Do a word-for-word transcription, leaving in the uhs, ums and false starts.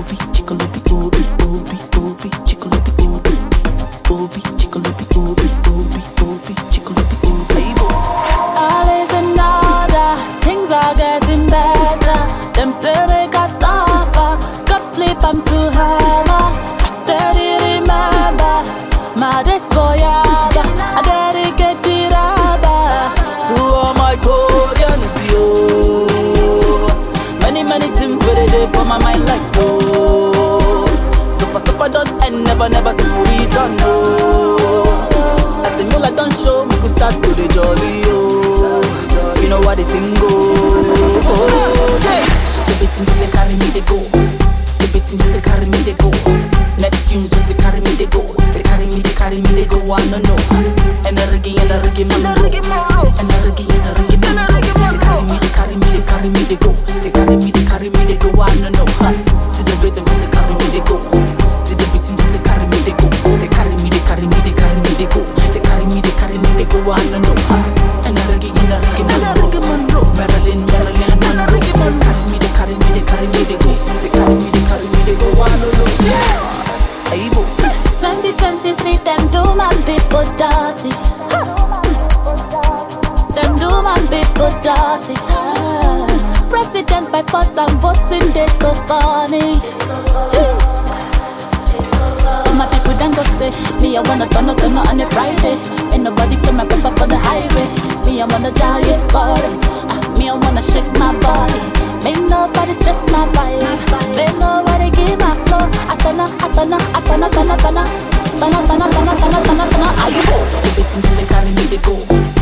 Obi, chicolobi, Obi, Obi, Obi, chicolobi, Obi, Obi, chicolobi, Obi, Obi, Obi, chicolobi, Obi. All is in order, things are getting better. Them say make us suffer, got sleep I'm too hammer. I steady remember my days for yaba. I dedicate the rubber To all my Koreans, yo. Many, many things where they dey for my mind like so. Suffer, suffer don't end, never, never till we done know. As the moonlight don't show, we could start to the jolly, yo. You know what the thing go. Hey, the beating just they carry me, they go. The beating just they carry me, they go. Next tunes just they carry me, they go. They carry me, they carry me, they go. I don't know. And the reggae, and the reggae, man, and the reggae, and the reggae, and the reggae, man. They carry me, they carry me, they carry me, they go. They carry me, they carry me, they go. I don't know. See the beating just they carry me, they go. See the beating just they carry me, they go. They carry me, they carry me, they carry me, they go. They carry me, they carry me, they go. I don't know. And the reggae, and the reggae, man, and the reggae, man. Marilyn, Marilyn, man, and the reggae, man. Carry me, they carry me, they carry me, they go. They carry me, they carry me, they go. I don't know. Hey, bo. twenty twenty-three, them do my people dirty. Them do my people dirty. President by force, I'm voting, they go funny. All my people then go say, me I wanna turn up, turn up on a Friday. Ain't nobody play my paper for the highway. Me I wanna jolly for it. Uh, me I wanna shake my body. Make nobody stress my vibe. Make nobody give my flow. I turn up, I turn up, I turn up, turn up, turn up. Turn up, turn up, turn up, turn up, turn up, turn up. Are you go? The beating just they carry me, they go.